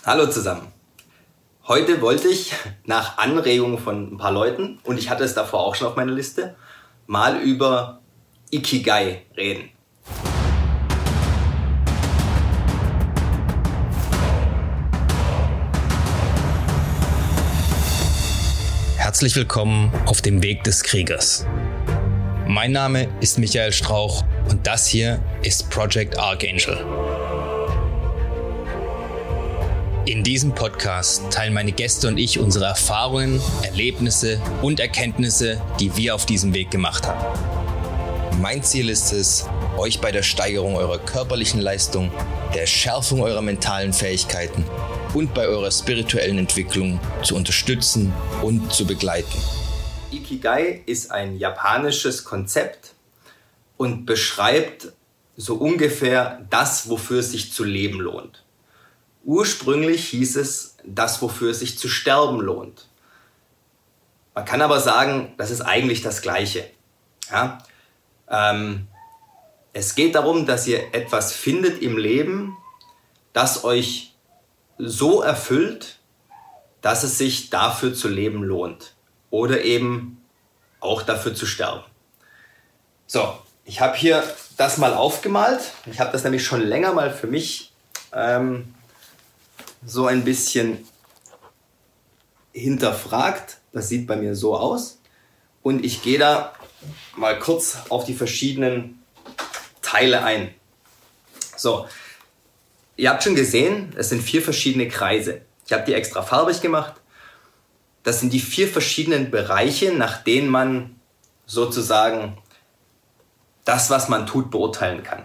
Hallo zusammen. Heute wollte ich nach Anregung von ein paar Leuten, und ich hatte es davor auch schon auf meiner Liste, mal über Ikigai reden. Herzlich willkommen auf dem Weg des Kriegers. Mein Name ist Michael Strauch und das hier ist Project Archangel. In diesem Podcast teilen meine Gäste und ich unsere Erfahrungen, Erlebnisse und Erkenntnisse, die wir auf diesem Weg gemacht haben. Mein Ziel ist es, euch bei der Steigerung eurer körperlichen Leistung, der Schärfung eurer mentalen Fähigkeiten und bei eurer spirituellen Entwicklung zu unterstützen und zu begleiten. Ikigai ist ein japanisches Konzept und beschreibt so ungefähr das, wofür es sich zu leben lohnt. Ursprünglich hieß es, das, wofür es sich zu sterben lohnt. Man kann aber sagen, das ist eigentlich das Gleiche. Ja? Es geht darum, dass ihr etwas findet im Leben, das euch so erfüllt, dass es sich dafür zu leben lohnt. Oder eben auch dafür zu sterben. So, ich habe hier das mal aufgemalt. Ich habe das nämlich schon länger mal für mich so ein bisschen hinterfragt. Das sieht bei mir so aus. Und ich gehe da mal kurz auf die verschiedenen Teile ein. So, ihr habt schon gesehen, es sind 4 verschiedene Kreise. Ich habe die extra farbig gemacht. Das sind die 4 verschiedenen Bereiche, nach denen man sozusagen das, was man tut, beurteilen kann.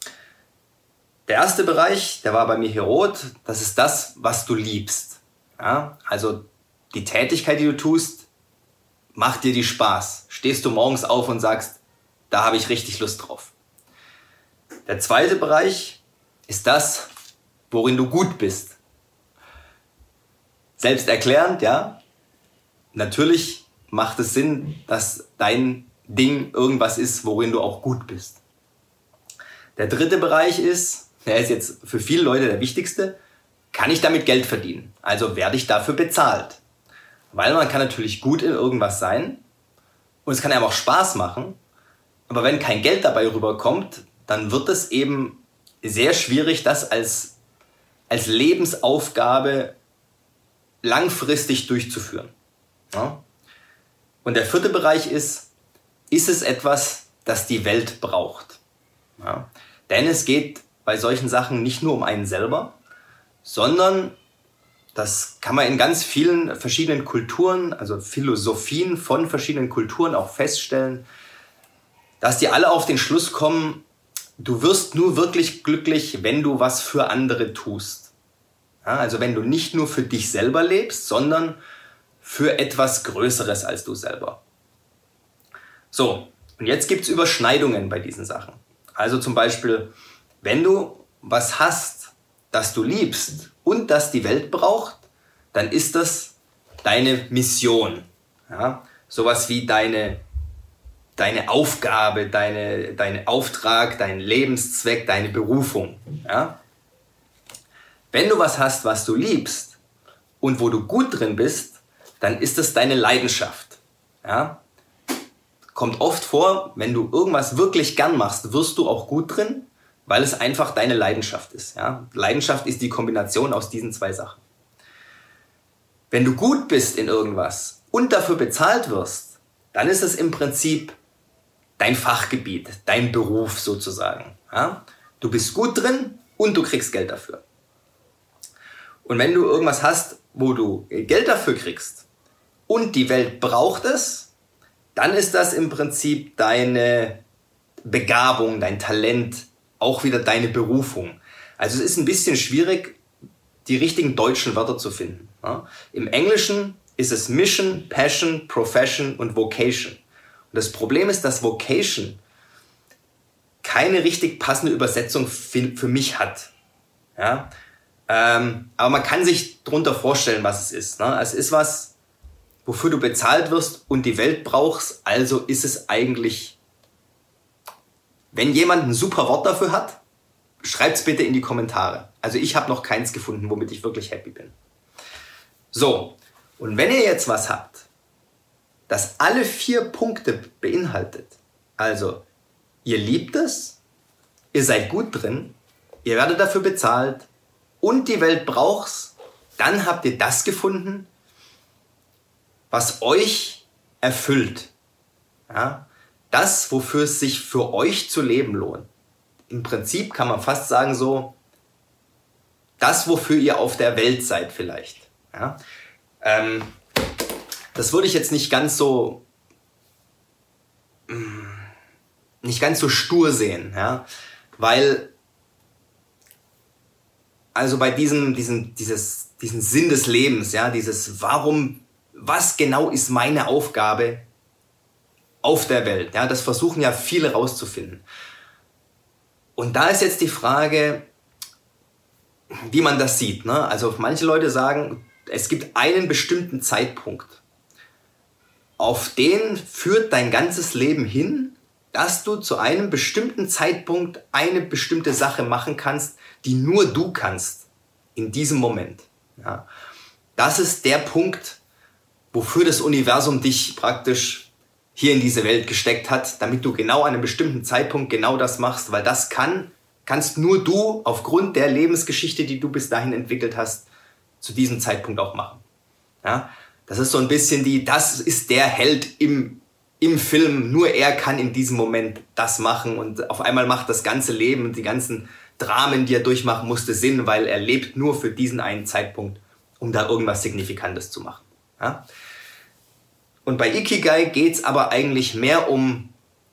Der erste Bereich, der war bei mir hier rot, das ist das, was du liebst. Ja? Also die Tätigkeit, die du tust, macht dir die Spaß. Stehst du morgens auf und sagst, da habe ich richtig Lust drauf. Der zweite Bereich ist das, worin du gut bist. Selbsterklärend, ja. Natürlich macht es Sinn, dass dein Ding irgendwas ist, worin du auch gut bist. Der dritte Bereich ist, der ist jetzt für viele Leute der wichtigste, kann ich damit Geld verdienen? Also werde ich dafür bezahlt? Weil man kann natürlich gut in irgendwas sein und es kann einem auch Spaß machen, aber wenn kein Geld dabei rüberkommt, dann wird es eben sehr schwierig, das als Lebensaufgabe langfristig durchzuführen. Ja? Und der vierte Bereich ist es etwas, das die Welt braucht? Ja? Denn es geht bei solchen Sachen nicht nur um einen selber, sondern das kann man in ganz vielen verschiedenen Kulturen, also Philosophien von verschiedenen Kulturen auch feststellen, dass die alle auf den Schluss kommen, du wirst nur wirklich glücklich, wenn du was für andere tust. Ja, also wenn du nicht nur für dich selber lebst, sondern für etwas Größeres als du selber. So, und jetzt gibt es Überschneidungen bei diesen Sachen. Also zum Beispiel, wenn du was hast, das du liebst und das die Welt braucht, dann ist das deine Mission. Ja? Sowas wie deine Aufgabe, dein Auftrag, dein Lebenszweck, deine Berufung. Ja? Wenn du was hast, was du liebst und wo du gut drin bist, dann ist das deine Leidenschaft. Ja? Kommt oft vor, wenn du irgendwas wirklich gern machst, wirst du auch gut drin, weil es einfach deine Leidenschaft ist. Ja? Leidenschaft ist die Kombination aus diesen 2 Sachen. Wenn du gut bist in irgendwas und dafür bezahlt wirst, dann ist es im Prinzip dein Fachgebiet, dein Beruf sozusagen. Ja? Du bist gut drin und du kriegst Geld dafür. Und wenn du irgendwas hast, wo du Geld dafür kriegst und die Welt braucht es, dann ist das im Prinzip deine Begabung, dein Talent, auch wieder deine Berufung. Also es ist ein bisschen schwierig, die richtigen deutschen Wörter zu finden. Ja? Im Englischen ist es Mission, Passion, Profession und Vocation. Und das Problem ist, dass Vocation keine richtig passende Übersetzung für mich hat. Ja? Aber man kann sich darunter vorstellen, was es ist. Ne? Es ist was, wofür du bezahlt wirst und die Welt brauchst. Also ist es eigentlich, wenn jemand ein super Wort dafür hat, schreibt's bitte in die Kommentare. Also ich habe noch keins gefunden, womit ich wirklich happy bin. So, und wenn ihr jetzt was habt, das alle 4 Punkte beinhaltet, also ihr liebt es, ihr seid gut drin, ihr werdet dafür bezahlt und die Welt braucht's, dann habt ihr das gefunden, was euch erfüllt. Ja? Das, wofür es sich für euch zu leben lohnt. Im Prinzip kann man fast sagen so, das, wofür ihr auf der Welt seid vielleicht. Ja? Das würde ich jetzt nicht ganz so stur sehen, ja? Weil also bei diesem Sinn des Lebens, ja, was genau ist meine Aufgabe auf der Welt, ja, das versuchen ja viele rauszufinden. Und da ist jetzt die Frage, wie man das sieht, ne? Also manche Leute sagen, es gibt einen bestimmten Zeitpunkt, auf den führt dein ganzes Leben hin, dass du zu einem bestimmten Zeitpunkt eine bestimmte Sache machen kannst, die nur du kannst in diesem Moment. Ja. Das ist der Punkt, wofür das Universum dich praktisch hier in diese Welt gesteckt hat, damit du genau an einem bestimmten Zeitpunkt genau das machst, weil das kannst nur du aufgrund der Lebensgeschichte, die du bis dahin entwickelt hast, zu diesem Zeitpunkt auch machen. Ja. Das ist so ein bisschen das ist der Held im Film, nur er kann in diesem Moment das machen und auf einmal macht das ganze Leben und die ganzen Dramen, die er durchmachen musste, Sinn, weil er lebt nur für diesen einen Zeitpunkt, um da irgendwas Signifikantes zu machen. Ja? Und bei Ikigai geht es aber eigentlich mehr um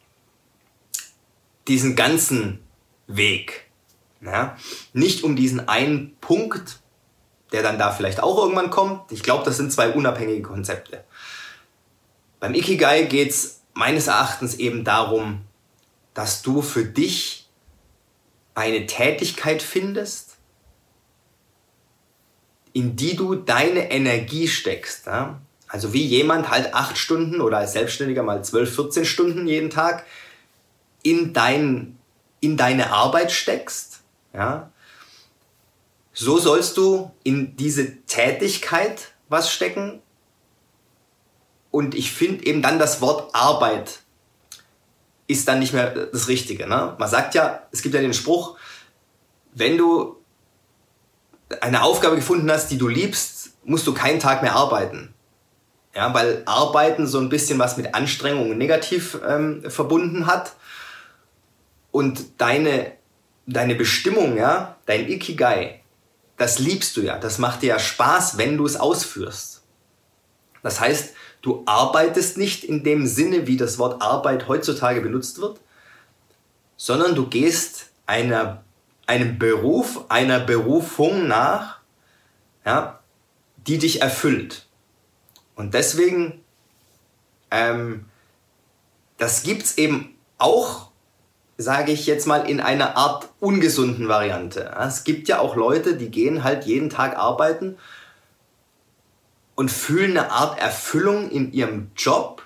diesen ganzen Weg. Ja? Nicht um diesen einen Punkt, der dann da vielleicht auch irgendwann kommt. Ich glaube, das sind 2 unabhängige Konzepte. Beim Ikigai geht es meines Erachtens eben darum, dass du für dich eine Tätigkeit findest, in die du deine Energie steckst. Ja? Also wie jemand halt 8 Stunden oder als Selbstständiger mal 12, 14 Stunden jeden Tag in deine Arbeit steckst. Ja? So sollst du in diese Tätigkeit was stecken. Und ich finde eben dann das Wort Arbeit ist dann nicht mehr das Richtige. Ne? Man sagt ja, es gibt ja den Spruch, wenn du eine Aufgabe gefunden hast, die du liebst, musst du keinen Tag mehr arbeiten. Ja, weil Arbeiten so ein bisschen was mit Anstrengung und negativ verbunden hat. Und deine Bestimmung, ja, dein Ikigai, das liebst du ja. Das macht dir ja Spaß, wenn du es ausführst. Das heißt, du arbeitest nicht in dem Sinne, wie das Wort Arbeit heutzutage benutzt wird, sondern du gehst einem Beruf, einer Berufung nach, ja, die dich erfüllt. Und deswegen, das gibt's eben auch, sage ich jetzt mal, in einer Art ungesunden Variante. Es gibt ja auch Leute, die gehen halt jeden Tag arbeiten und fühlen eine Art Erfüllung in ihrem Job,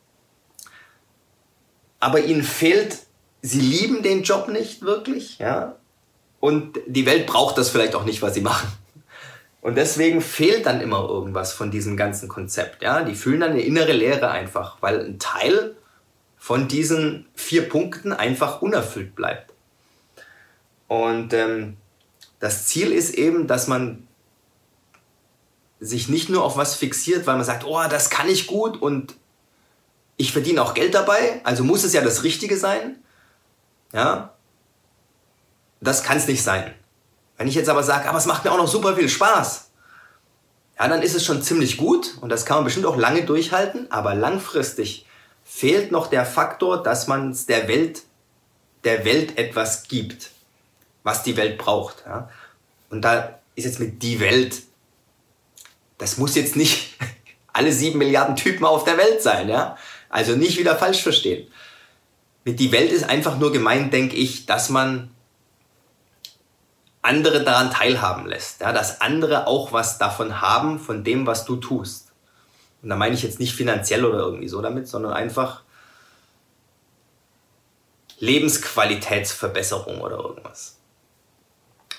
aber ihnen fehlt, sie lieben den Job nicht wirklich, ja, und die Welt braucht das vielleicht auch nicht, was sie machen. Und deswegen fehlt dann immer irgendwas von diesem ganzen Konzept, ja, die fühlen dann eine innere Leere einfach, weil ein Teil von diesen 4 Punkten einfach unerfüllt bleibt. Und das Ziel ist eben, dass man sich nicht nur auf was fixiert, weil man sagt, oh, das kann ich gut und ich verdiene auch Geld dabei, also muss es ja das Richtige sein. Ja, das kann es nicht sein. Wenn ich jetzt aber sage, aber es macht mir auch noch super viel Spaß, ja, dann ist es schon ziemlich gut und das kann man bestimmt auch lange durchhalten, aber langfristig fehlt noch der Faktor, dass man der Welt etwas gibt, was die Welt braucht. Ja. Und da ist jetzt mit die Welt, das muss jetzt nicht alle 7 Milliarden Typen auf der Welt sein. Ja. Also nicht wieder falsch verstehen. Mit die Welt ist einfach nur gemeint, denke ich, dass man andere daran teilhaben lässt. Ja, dass andere auch was davon haben, von dem, was du tust. Und da meine ich jetzt nicht finanziell oder irgendwie so damit, sondern einfach Lebensqualitätsverbesserung oder irgendwas.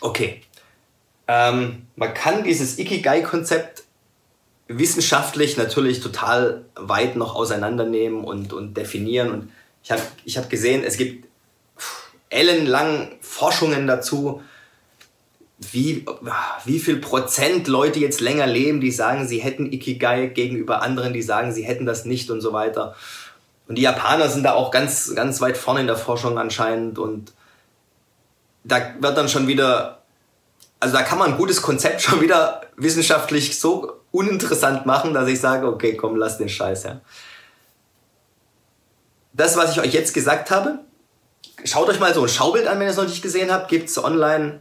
Okay. Man kann dieses Ikigai-Konzept wissenschaftlich natürlich total weit noch auseinandernehmen und definieren. Und ich hab gesehen, es gibt ellenlang Forschungen dazu, wie viel Prozent Leute jetzt länger leben, die sagen, sie hätten Ikigai, gegenüber anderen, die sagen, sie hätten das nicht und so weiter. Und die Japaner sind da auch ganz, ganz weit vorne in der Forschung anscheinend. Und da wird dann schon wieder, also da kann man ein gutes Konzept schon wieder wissenschaftlich so uninteressant machen, dass ich sage, okay, komm, lass den Scheiß, ja. Das, was ich euch jetzt gesagt habe, schaut euch mal so ein Schaubild an, wenn ihr es noch nicht gesehen habt, gebt es online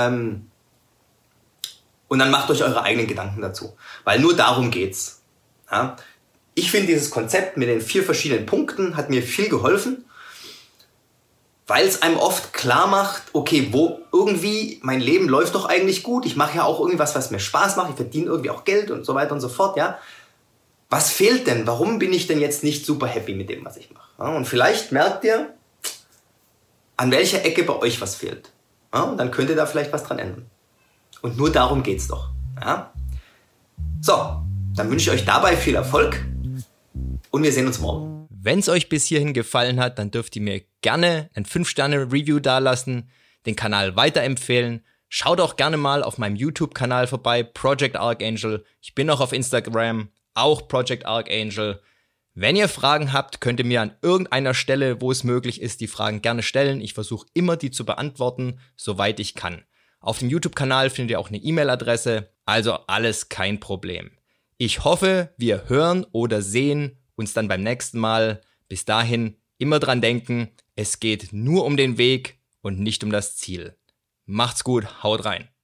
und dann macht euch eure eigenen Gedanken dazu. Weil nur darum geht's. Ja? Ich finde dieses Konzept mit den 4 verschiedenen Punkten hat mir viel geholfen, weil es einem oft klar macht, okay, wo irgendwie mein Leben läuft doch eigentlich gut, ich mache ja auch irgendwas, was mir Spaß macht, ich verdiene irgendwie auch Geld und so weiter und so fort, ja. Was fehlt denn? Warum bin ich denn jetzt nicht super happy mit dem, was ich mache? Ja, und vielleicht merkt ihr, an welcher Ecke bei euch was fehlt. Ja, und dann könnt ihr da vielleicht was dran ändern. Und nur darum geht's doch. Ja? So, dann wünsche ich euch dabei viel Erfolg und wir sehen uns morgen. Wenn es euch bis hierhin gefallen hat, dann dürft ihr mir gerne ein 5-Sterne-Review dalassen, den Kanal weiterempfehlen. Schaut auch gerne mal auf meinem YouTube-Kanal vorbei, Project Archangel. Ich bin auch auf Instagram, auch Project Archangel. Wenn ihr Fragen habt, könnt ihr mir an irgendeiner Stelle, wo es möglich ist, die Fragen gerne stellen. Ich versuche immer, die zu beantworten, soweit ich kann. Auf dem YouTube-Kanal findet ihr auch eine E-Mail-Adresse, also alles kein Problem. Ich hoffe, wir hören oder sehen uns dann beim nächsten Mal. Bis dahin immer dran denken, es geht nur um den Weg und nicht um das Ziel. Macht's gut, haut rein.